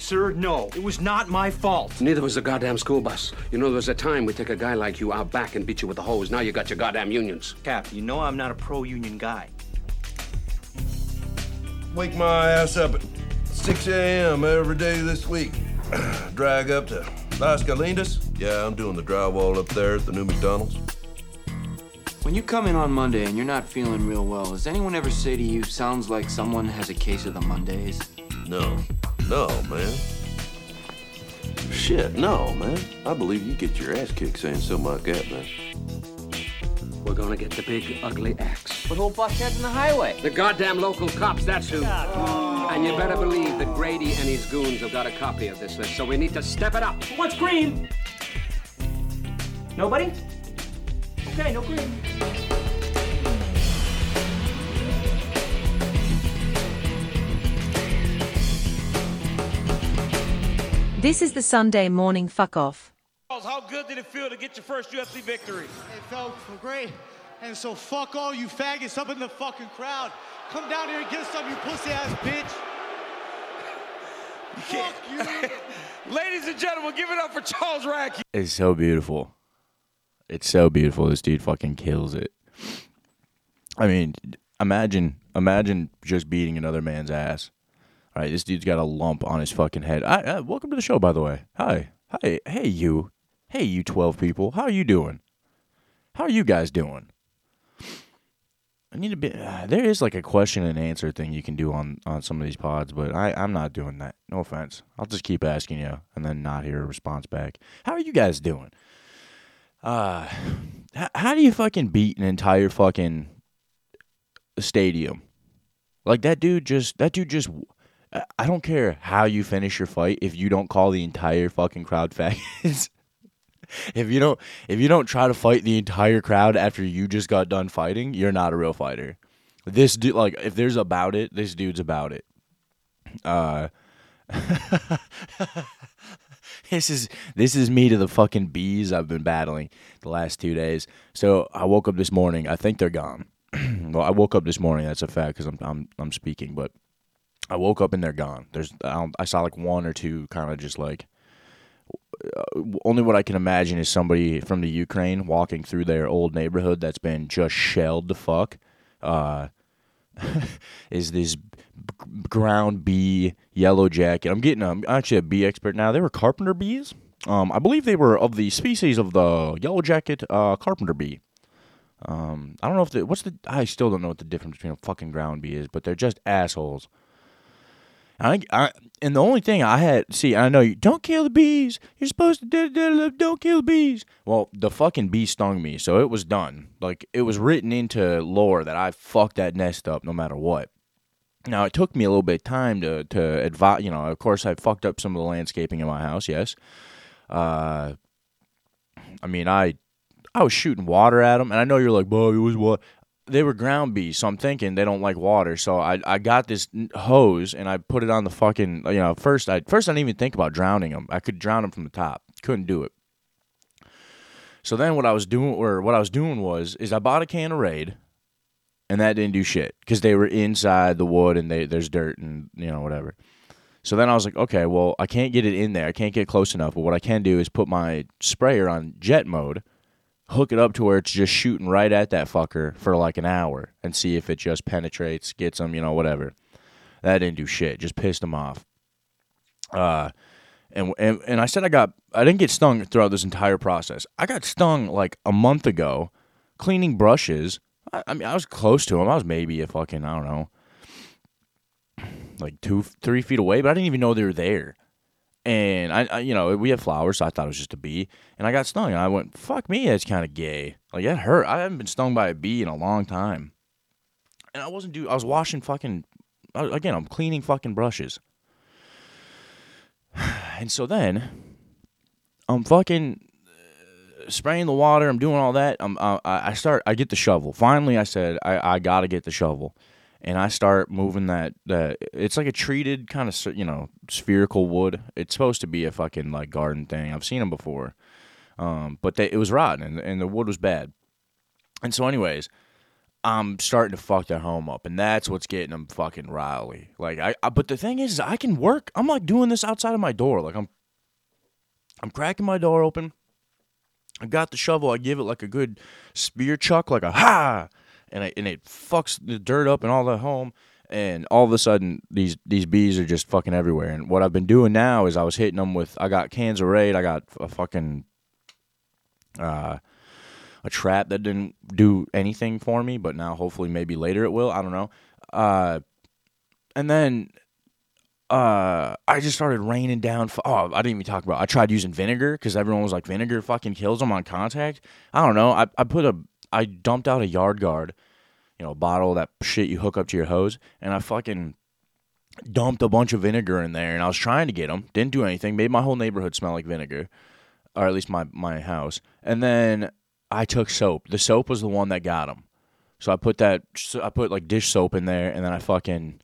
Sir, no. It was not my fault. Neither was the goddamn school bus. You know, there was a time we take a guy like you out back and beat you with a hose. Now you got your goddamn unions. Cap, you know I'm not a pro-union guy. Wake my ass up at 6 a.m. every day this week. Drag up to Las Galindas. Yeah, I'm doing the drywall up there at the new McDonald's. When you come in on Monday and you're not feeling real well, does anyone ever say to you, sounds like someone has a case of the Mondays? No, man. Shit, no, man. I believe you get your ass kicked saying something like that, man. We're gonna get the big, ugly axe. But who bust heads in the highway? The goddamn local cops, that's who. And you better believe that Grady and his goons have got a copy of this list, so we need to step it up. What's green? Nobody? Okay, no green. This is the Sunday morning fuck off. How good did it feel to get your first UFC victory? It felt great. And so fuck all you faggots up in the fucking crowd. Come down here and get some, you pussy ass bitch. Fuck you. Ladies and gentlemen, give it up for Charles Radke. It's so beautiful. It's so beautiful. This dude fucking kills it. I mean, imagine just beating another man's ass. All right, this dude's got a lump on his fucking head. Welcome to the show, by the way. Hi. Hey, you 12 people. How are you doing? How are you guys doing? I need to be. There is like a question and answer thing you can do on some of these pods, but I'm not doing that. No offense. I'll just keep asking you and then not hear a response back. How are you guys doing? How do you fucking beat an entire fucking stadium? Like that dude just. I don't care how you finish your fight if you don't call the entire fucking crowd faggots. If you don't try to fight the entire crowd after you just got done fighting, you're not a real fighter. This dude, like, if there's about it, this dude's about it. This is me to the fucking bees I've been battling the last 2 days. So I woke up this morning. I think they're gone. Well, I woke up this morning. That's a fact because I'm speaking, but I woke up and they're gone. I saw like one or two kind of just like. Only what I can imagine is somebody from the Ukraine walking through their old neighborhood that's been just shelled to fuck. Is this ground bee yellow jacket? I'm actually a bee expert now. They were carpenter bees. I believe they were of the species of the yellow jacket carpenter bee. I don't know if I still don't know what the difference between a fucking ground bee is, but they're just assholes. And the only thing I know you don't kill the bees. You're supposed to don't kill the bees. Well, the fucking bee stung me, so it was done. Like, it was written into lore that I fucked that nest up no matter what. Now, it took me a little bit of time to advise, of course I fucked up some of the landscaping in my house, yes. I was shooting water at them, and I know you're like, Bob, it was what? They were ground bees, so I'm thinking they don't like water. So I got this hose and I put it on the fucking, first I didn't even think about drowning them. I could drown them from the top. Couldn't do it. So then what I was doing was I bought a can of Raid, and that didn't do shit because they were inside the wood and there's dirt and whatever. So then I was like, okay, well I can't get it in there. I can't get close enough. But what I can do is put my sprayer on jet mode. Hook it up to where it's just shooting right at that fucker for like an hour and see if it just penetrates, gets them, whatever. That didn't do shit. Just pissed them off. And I said I didn't get stung throughout this entire process. I got stung like a month ago cleaning brushes. I was close to them. I was maybe a fucking, I don't know, like 2-3 feet away, but I didn't even know they were there. And I we have flowers, so I thought it was just a bee. And I got stung, and I went, fuck me, that's kind of gay. Like, that hurt. I haven't been stung by a bee in a long time. And I was washing fucking, again, I'm cleaning fucking brushes. And so then, I'm fucking spraying the water, I'm doing all that. I get the shovel. Finally, I said, I gotta get the shovel. And I start moving that it's like a treated kind of, spherical wood. It's supposed to be a fucking, like, garden thing. I've seen them before. But it was rotten, and the wood was bad. And so anyways, I'm starting to fuck their home up, and that's what's getting them fucking riley. Like but the thing is I can work. I'm like doing this outside of my door. Like I'm cracking my door open. I got the shovel. I give it like a good spear chuck, like a ha, and it fucks the dirt up and all the home. And all of a sudden, these bees are just fucking everywhere. And what I've been doing now is I was hitting them with. I got cans of Raid. I got a fucking a trap that didn't do anything for me, but now hopefully maybe later it will. I don't know. And then I just started raining down. I didn't even talk about. I tried using vinegar because everyone was like, vinegar fucking kills them on contact. I don't know. I dumped out a Yard Guard, a bottle of that shit you hook up to your hose, and I fucking dumped a bunch of vinegar in there, and I was trying to get them. Didn't do anything. Made my whole neighborhood smell like vinegar, or at least my house. And then I took soap. The soap was the one that got them. So I put like dish soap in there, and then I fucking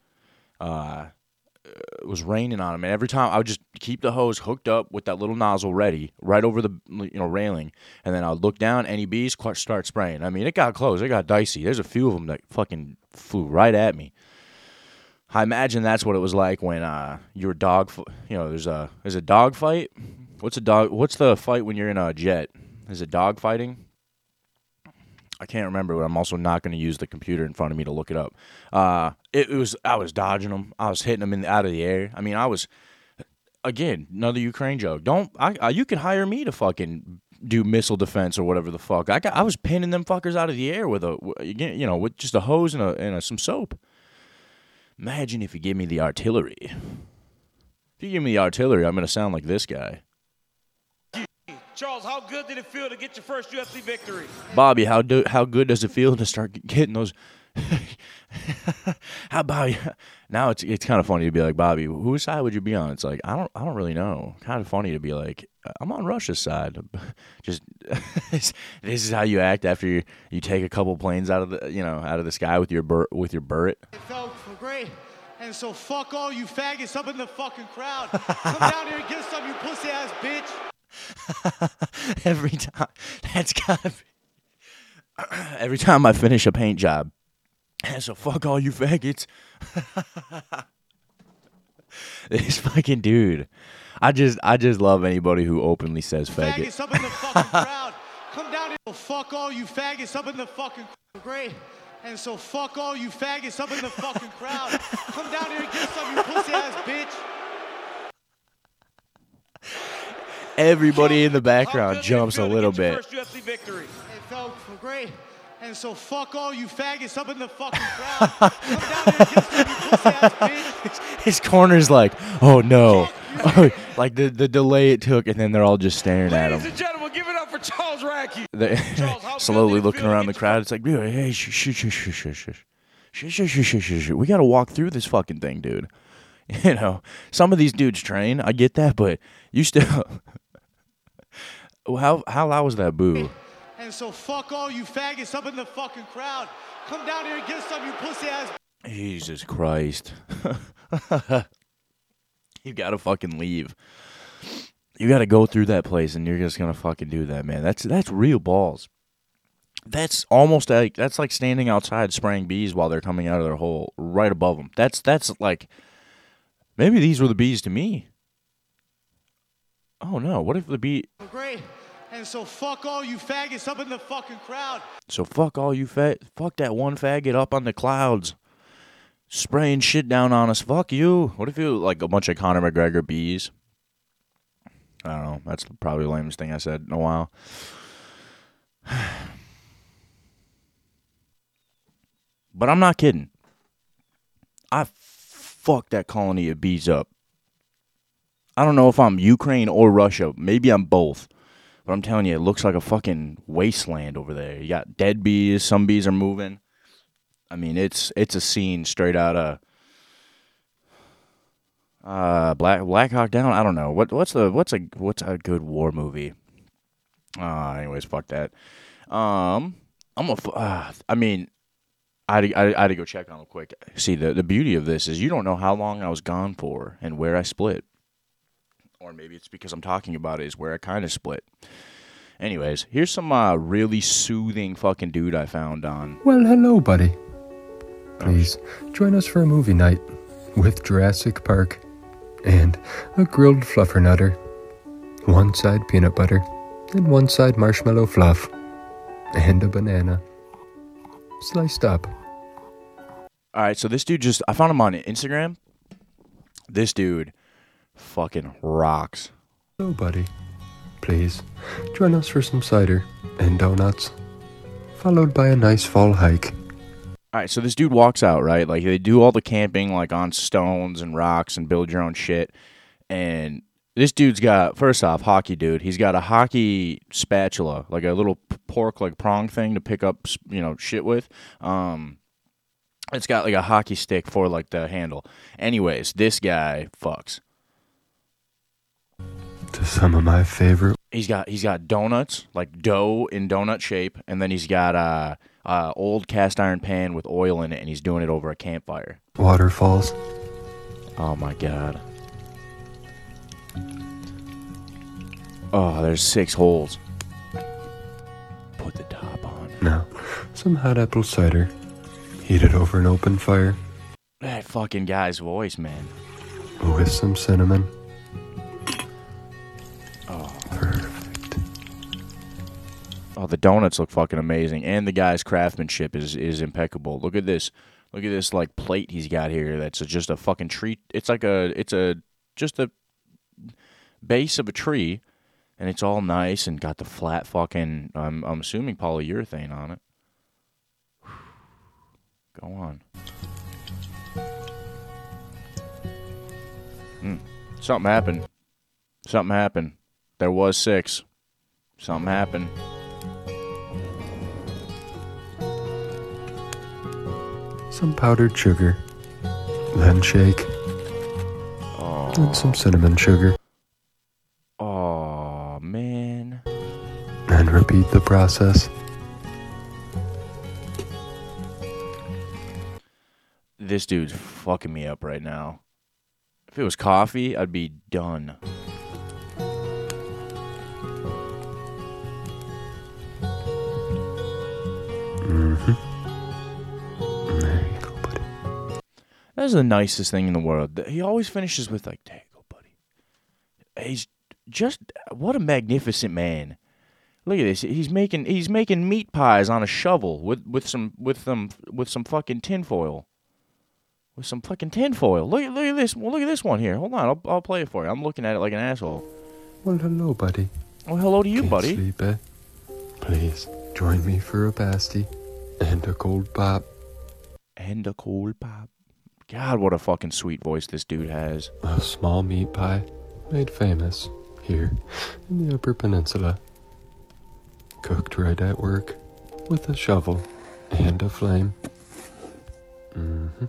it was raining on them, and every time I would just keep the hose hooked up with that little nozzle ready right over the railing, and then I would look down, any bees start spraying. I mean, it got close, it got dicey. There's a few of them that fucking flew right at me. I imagine that's what it was like when you're there's a dog fight. What's the fight when you're in a jet? Is it dog fighting? I can't remember, but I'm also not going to use the computer in front of me to look it up. I was dodging them. I was hitting them out of the air. I mean, I was, again, another Ukraine joke. You can hire me to fucking do missile defense or whatever the fuck. I was pinning them fuckers out of the air with with just a hose and some soap. Imagine if you give me the artillery. If you give me the artillery, I'm going to sound like this guy. Charles, how good did it feel to get your first UFC victory? Bobby, how good does it feel to start getting those? How Bobby? Now it's kind of funny to be like, Bobby, whose side would you be on? It's like I don't really know. Kind of funny to be like, I'm on Russia's side. Just this is how you act after you take a couple planes out of the sky with your Burret. It felt great. And so fuck all you faggots up in the fucking crowd. Come down here and get some, you pussy ass bitch. Every time. That's gotta be. Every time I finish a paint job. And so fuck all you faggots. This fucking dude. I just love anybody who openly says faggot. Faggots up in the fucking crowd. Come down here. So fuck all you faggots up in the fucking great. And so fuck all you faggots up in the fucking crowd. Come down here and get some, you pussy ass bitch. Everybody in the background jumps a little bit. First UFC victory. It felt great. And so fuck all you faggots up in the fucking crowd. Come down here and get some, you pussy ass bitch. His corner's like, oh no. Like the delay it took, and then they're all just staring at him. Ladies and gentlemen, give it up for Charles Radke. They're slowly looking around the crowd. It's like, hey, shush. We gotta walk through this fucking thing, dude. Some of these dudes train. I get that, but you still. How loud was that boo? And so fuck all you faggots up in the fucking crowd. Come down here and get some, you pussy ass. Jesus Christ. You gotta fucking leave. You gotta go through that place, and you're just gonna fucking do that, man. That's real balls. That's almost like standing outside spraying bees while they're coming out of their hole right above them. That's like, maybe these were the bees to me. Oh no! What if the bee? Great. And so fuck all you faggots up in the fucking crowd. So fuck all you fuck that one faggot up on the clouds, spraying shit down on us. Fuck you. What if you like a bunch of Conor McGregor bees? I don't know. That's probably the lamest thing I said in a while. But I'm not kidding. I fucked that colony of bees up. I don't know if I'm Ukraine or Russia. Maybe I'm both. But I'm telling you, it looks like a fucking wasteland over there. You got dead bees. Some bees are moving. I mean, it's a scene straight out of Black Hawk Down. I don't know. What's a good war movie? Anyways, fuck that. I had to go check on them quick. See, the beauty of this is you don't know how long I was gone for and where I split. Or maybe it's because I'm talking about it is where I kind of split. Anyways, here's some really soothing fucking dude I found on. Well, hello, buddy. Please join us for a movie night with Jurassic Park and a grilled fluffernutter. One side peanut butter and one side marshmallow fluff and a banana sliced up. All right, so this dude I found him on Instagram. This dude fucking rocks. Hello, buddy. Please join us for some cider and donuts, followed by a nice fall hike. All right, so this dude walks out, right? Like, they do all the camping, like, on stones and rocks and build your own shit. And this dude's got, first off, hockey dude. He's got a hockey spatula, like a little pork, like, prong thing to pick up, shit with. It's got, like, a hockey stick for, like, the handle. Anyways, this guy fucks. To some of my favorite. He's got donuts, like dough in donut shape, and then he's got old cast iron pan with oil in it, and he's doing it over a campfire. Waterfalls. Oh my god. Oh, there's 6 holes. Put the top on. Now, some hot apple cider. Heat it over an open fire. That fucking guy's voice, man. With some cinnamon. Oh. Perfect. Oh, the donuts look fucking amazing, and the guy's craftsmanship is impeccable. Look at this. Look at this, like, plate he's got here. That's just a fucking tree. It's like just a base of a tree, and it's all nice and got the flat fucking, I'm assuming polyurethane on it. Go on. Something happened. Something happened. There was 6. Something happened. Some powdered sugar. Then shake. Oh. And some cinnamon sugar. Oh, man. And repeat the process. This dude's fucking me up right now. If it was coffee, I'd be done. There you go, buddy. That's the nicest thing in the world. He always finishes with, like, there you go, buddy. He's just, what a magnificent man. Look at this. He's making meat pies on a shovel with some fucking tinfoil. With some fucking tinfoil. Look at this. Well, look at this one here. Hold on, I'll play it for you. I'm looking at it like an asshole. Well, hello, buddy. Well, hello to you, Can't buddy. Sleep, eh? Please join me for a pasty and a cold pop. And a cold pop. God, what a fucking sweet voice this dude has. A small meat pie made famous here in the Upper Peninsula. Cooked right at work with a shovel and a flame. Mm-hmm.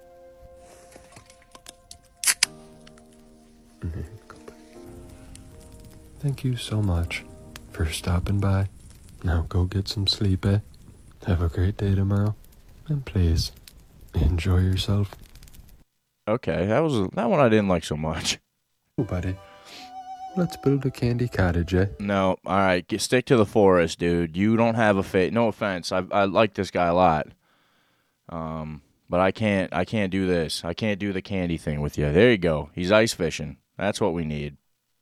Thank you so much for stopping by. Now go get some sleep, eh? Have a great day tomorrow. And please, enjoy yourself. Okay, that one I didn't like so much. Oh, buddy. Let's build a candy cottage, eh? No, all right, stick to the forest, dude. You don't have a face. No offense, I like this guy a lot. But I can't do this. I can't do the candy thing with you. There you go. He's ice fishing. That's what we need.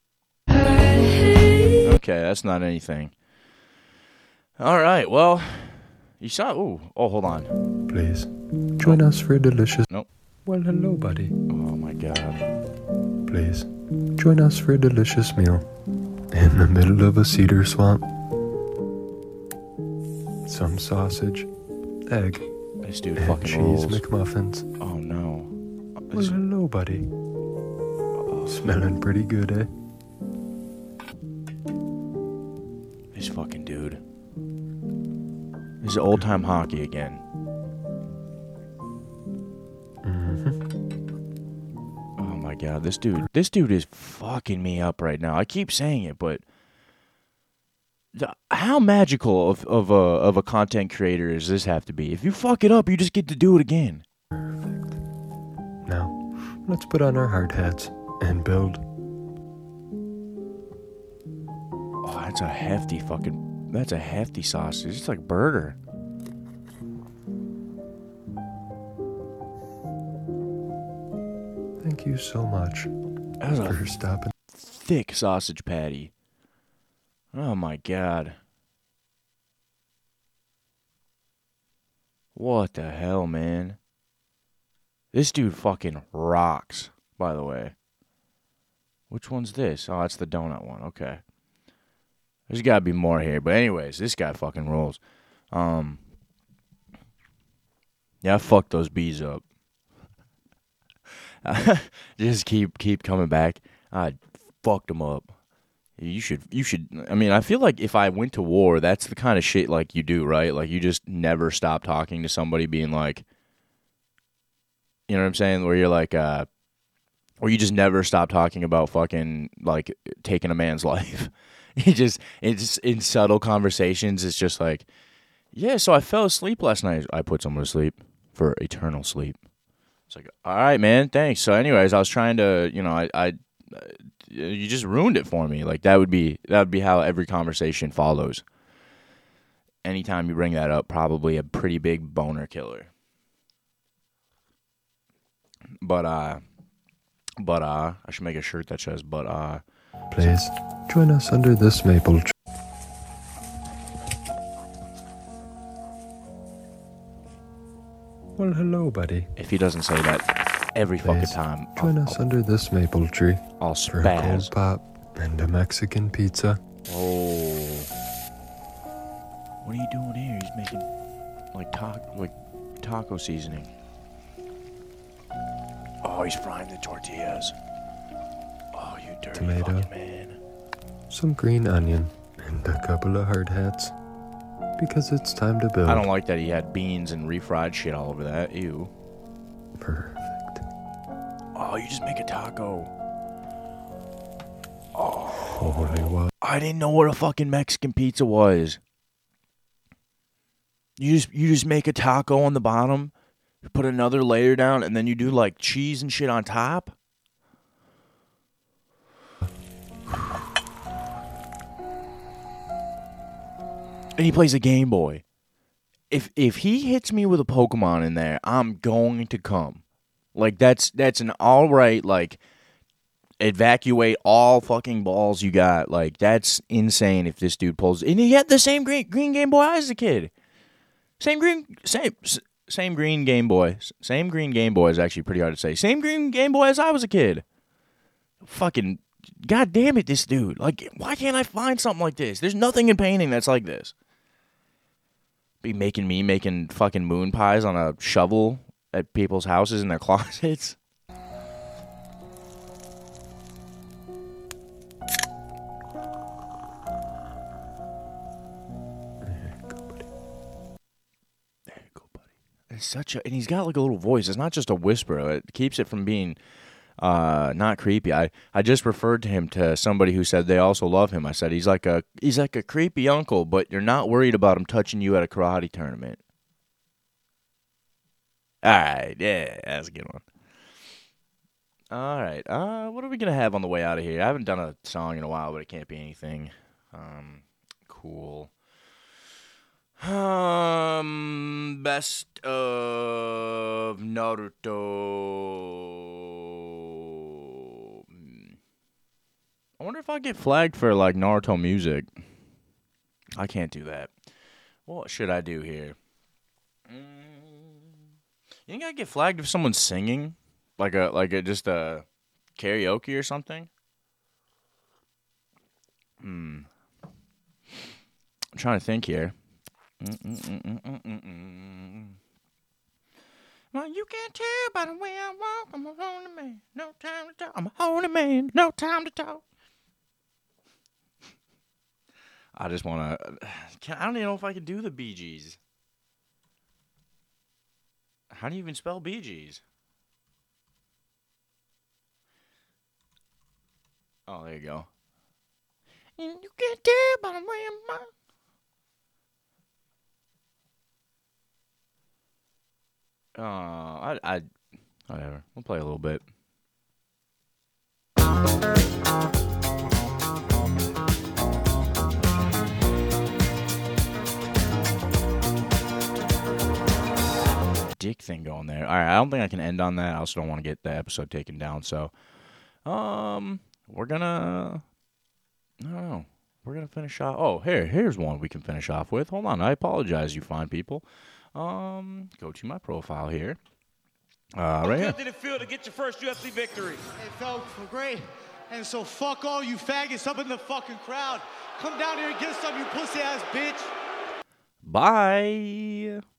Okay, that's not anything. All right, well, you saw. Oh, hold on. Please join us for a delicious. Nope. Well, hello, buddy. Oh my God. Please join us for a delicious meal in the middle of a cedar swamp. Some sausage, egg, This dude and fucking cheese rules. McMuffins. Oh no. Well, hello, buddy. Smelling pretty good, eh? This fucking dude. This is old time hockey again. Oh my God, this dude is fucking me up right now. I keep saying it, but how magical of a content creator does this have to be? If you fuck it up, you just get to do it again. Perfect. Now, let's put on our hard hats and build. Oh, That's a hefty sausage. It's like burger. Thank you so much That was for stopping. Thick sausage patty. Oh my God. What the hell, man? This dude fucking rocks, by the way. Which one's this? Oh, that's the donut one. Okay. There's got to be more here. But anyways, this guy fucking rolls. Yeah, I fucked those bees up. Just keep coming back. I fucked them up. You should. I mean, I feel like if I went to war, that's the kind of shit like you do, right? Like you just never stop talking to somebody, being like, you know what I'm saying? Where you're like, or you just never stop talking about fucking like taking a man's life. It's in subtle conversations. It's just like, yeah. So I fell asleep last night. I put someone to sleep for eternal sleep. It's like, all right, man, thanks. So, anyways, I was trying to, you just ruined it for me. Like that would be how every conversation follows. Anytime you bring that up, probably a pretty big boner killer. But I should make a shirt that says Please join us under this maple tree. Well, hello, buddy. If he doesn't say that every fucking time, join us under this maple tree. I'll for a cold spaz. pop and a Mexican pizza. Oh, what are you doing here? He's making like taco seasoning. Oh, he's frying the tortillas. Oh, you dirty Tomato, fucking man. some green onion, and a couple of hard hats. Because it's time to build. I don't like that he had beans and refried shit all over that. Ew. Perfect. Oh, you just make a taco. Oh. Holy what? I didn't know what a fucking Mexican pizza was. You just make a taco on the bottom, you put another layer down, and then you do like cheese and shit on top? And he plays a Game Boy. If he hits me with a Pokemon in there, I'm going to come. Like that's an all right, like, evacuate all fucking balls you got. Like that's insane if this dude pulls. And he had the same green Game Boy as a kid. Same green Game Boy. Same green Game Boy is actually pretty hard to say. Same green Game Boy as I was a kid. Fucking God damn it, this dude. Like, why can't I find something like this? There's nothing in painting that's like this. Be making fucking moon pies on a shovel at people's houses in their closets. There you go, buddy. It's and he's got like a little voice. It's not just a whisper. It keeps it from being not creepy. I just referred to him to somebody who said they also love him. I said he's like a creepy uncle, but you're not worried about him touching you at a karate tournament. All right, yeah, that's a good one. All right, what are we gonna have on the way out of here? I haven't done a song in a while, but it can't be anything cool. Best of Naruto. I wonder if I get flagged for like Naruto music. I can't do that. What should I do here? You think I get flagged if someone's singing, like just a karaoke or something? I'm trying to think here. Well, you can't tell by the way I walk. I'm a holy man, no time to talk. I'm a holy man, no time to talk. I just want to. I don't even know if I can do the Bee Gees. How do you even spell Bee Gees? Oh, there you go. And you can't tell by the way I walk. Whatever. We'll play a little bit. thing going there. All right, I don't think I can end on that. I also don't want to get the episode taken down. So, we're gonna, I don't know. We're gonna finish off. Oh, here's one we can finish off with. Hold on, I apologize, you fine people. Go to my profile here. Right here. How good did it feel to get your first UFC victory? It felt great. And so fuck all you faggots up in the fucking crowd. Come down here and get some, you pussy ass bitch. Bye.